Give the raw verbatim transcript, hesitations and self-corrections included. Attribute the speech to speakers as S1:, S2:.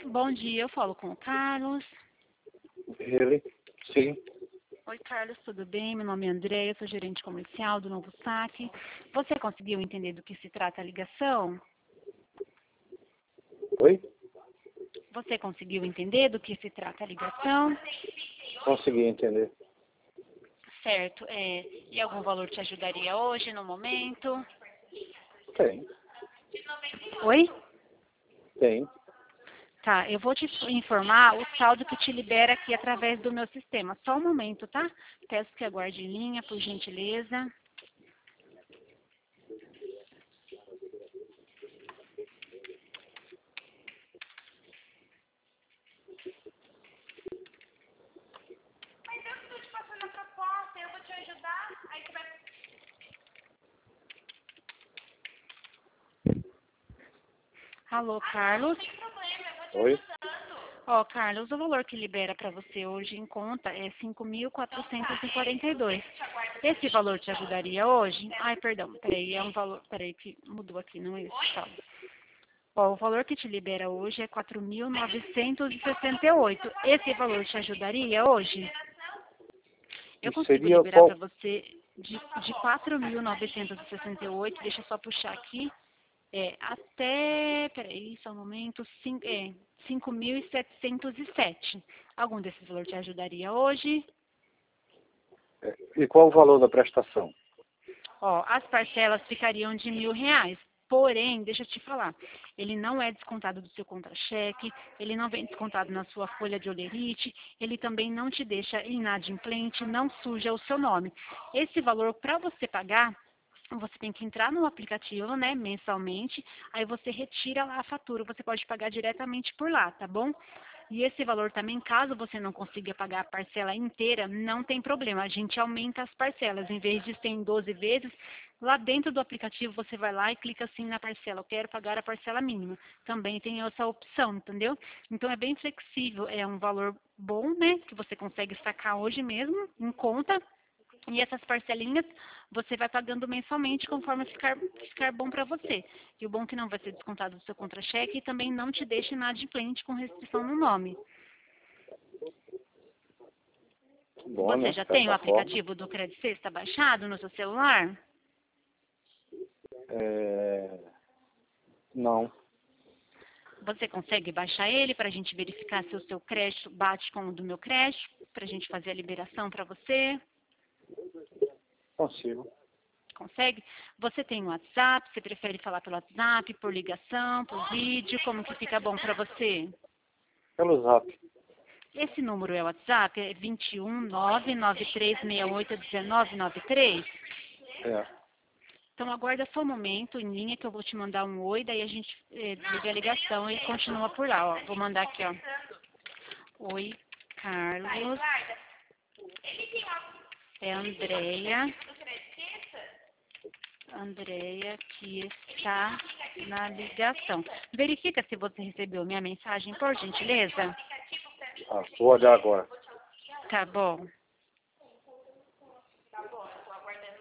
S1: Bom dia, eu falo com o Carlos.
S2: Ele? Sim.
S1: Oi, Carlos, tudo bem? Meu nome é André, eu sou gerente comercial do Novo Saque. Você conseguiu entender do que se trata a ligação?
S2: Oi?
S1: Você conseguiu entender do que se trata a ligação?
S2: Consegui entender.
S1: Certo. É, e algum valor te ajudaria hoje, no momento?
S2: Tem.
S1: Oi?
S2: Tem.
S1: Tá, eu vou te informar o saldo que te libera aqui através do meu sistema. Só um momento, tá? Peço que aguarde em linha, por gentileza. Mas eu estou te passando a proposta, eu vou te ajudar, aí você vai... Alô, Carlos?
S2: Oi?
S1: Ó, Carlos, o valor que libera para você hoje em conta é cinco mil quatrocentos e quarenta e dois. Esse valor te ajudaria hoje? Ai, perdão, peraí, é um valor, peraí, que mudou aqui, não é esse saldo. Ó, o valor que te libera hoje é quatro mil novecentos e sessenta e oito. Esse valor te ajudaria hoje? Eu
S2: E
S1: consigo
S2: seria
S1: liberar para
S2: qual?
S1: você de, de quatro mil novecentos e sessenta e oito, deixa eu só puxar aqui, é, até, peraí, só um momento, cin- é, cinco mil setecentos e sete. Algum desses valores te ajudaria hoje?
S2: E qual o valor da prestação?
S1: Ó, as parcelas ficariam de mil reais. Porém, deixa eu te falar, ele não é descontado do seu contra-cheque, ele não vem descontado na sua folha de holerite, ele também não te deixa inadimplente, não suja o seu nome. Esse valor, para você pagar, você tem que entrar no aplicativo, né, mensalmente, aí você retira lá a fatura, você pode pagar diretamente por lá, tá bom? E esse valor também, caso você não consiga pagar a parcela inteira, não tem problema, a gente aumenta as parcelas, em vez de ser em doze vezes, lá dentro do aplicativo você vai lá e clica assim na parcela, eu quero pagar a parcela mínima, também tem essa opção, entendeu? Então é bem flexível, é um valor bom, né, que você consegue sacar hoje mesmo, em conta, e essas parcelinhas você vai pagando mensalmente conforme ficar, ficar bom para você. E o bom é que não vai ser descontado do seu contra-cheque e também não te deixa inadimplente com restrição no nome.
S2: Bom,
S1: Você
S2: né?
S1: já tem o
S2: Dessa forma.
S1: aplicativo do Credit Sexta baixado no seu celular?
S2: É... Não.
S1: Você consegue baixar ele para a gente verificar se o seu crédito bate com o do meu crédito, para a gente fazer a liberação para você?
S2: Consigo.
S1: Consegue? Você tem o WhatsApp? Você prefere falar pelo WhatsApp, por ligação, por vídeo? Como que fica bom para você?
S2: Pelo zap.
S1: Esse número é o WhatsApp? É dois um nove nove três seis oito um nove nove três?
S2: É.
S1: Então aguarda só um momento em linha que eu vou te mandar um oi, daí a gente eh, liga a ligação e continua por lá, ó. Vou mandar aqui, ó. Oi, Carlos. É a Andréia. Andréia que está na ligação. Verifica se você recebeu minha mensagem, por gentileza.
S2: Ah, vou olhar agora.
S1: Tá bom.